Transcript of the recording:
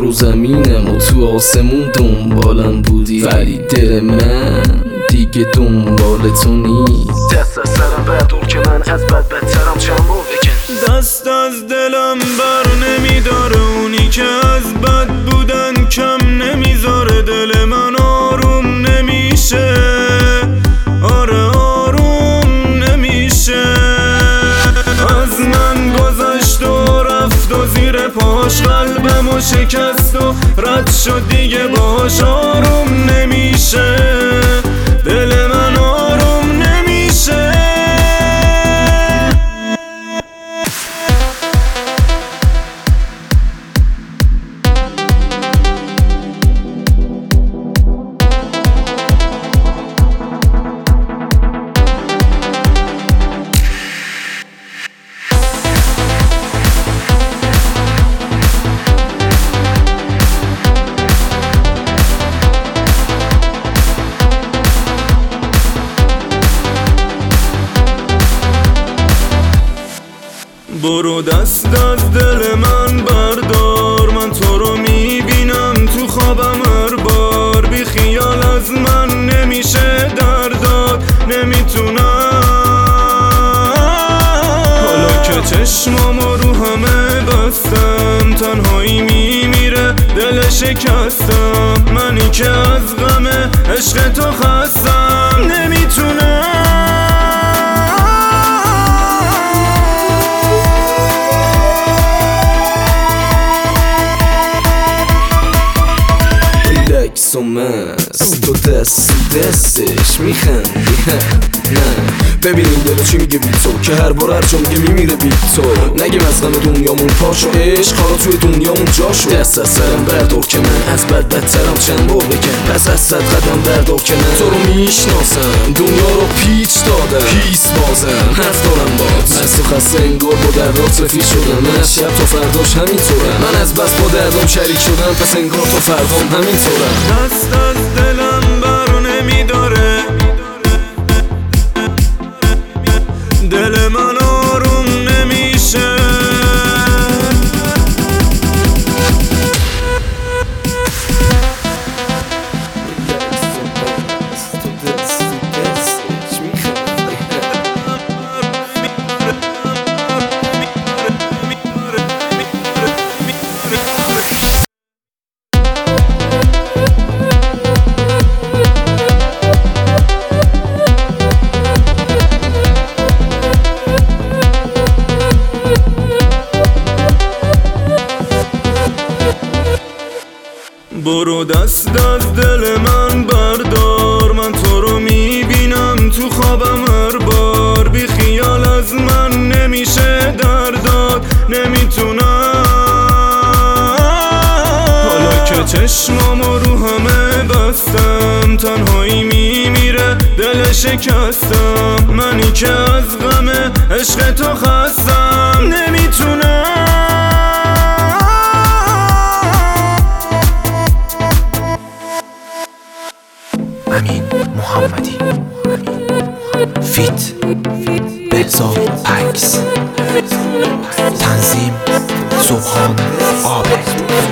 رو زمینم و تو آسمون دنبالم بودی، ولی دل من دیگه دنبال تو نیست. دست از سرم بردار که من از بد بدترم چند بار بکن. دست از دلم بر نمیداره، اونی که از بد بودن کم نمیذاره. دل من آروم نمیشه، آره آروم نمیشه. از من گذشت و رفت و زیر پاش قلبمو شکست و رد شد دیگه باش آروم نمیشه. دل من آروم نمیشه. برو دست از دل من بردار، من تو رو میبینم تو خوابم هر بار. بی خیال از من نمیشه درداد، نمیتونم. حالا که چشمامو رو همه بستم، تنهایی میمیره دل شکستم. منی که از غم عشق تو خستم، نمیتونم. عکس و مست تو دستش میخندی نه ببین این دلو چی میگه بی تو، که هر بار هر جا میگه میمیره بی تو. نگیم از غم دنیامون پاشو، عشق حالا توی دنیامون جاشو. دست از سرم بردار که من از بد بدترم چند بار بکن. پس از 100 قدم بردار که من تو رو میشناسم، دنیا رو پیچ دادم پیس بازم. حرف دارم باز از تو خسته انگار با دردات رفیق شدم. من از شب تا فرداش همینطورم، من از بس با دردام شریک شدم، پس انگار تا فردام همینطورم. دست از دلم بر نمیداره، دل من آروم نمیشه. برو دست از دل من بردار، من تو رو میبینم تو خوابم هر بار. بی خیال از من نمیشه درداد، نمیتونم. حالا که چشمامو رو همه بستم، تنهایی میمیره دل شکستم. منی که از غم عشق تو خستم، نمیتونم. امین محمدی فیت بهزاد عکس، تنظیم سبحان عابد.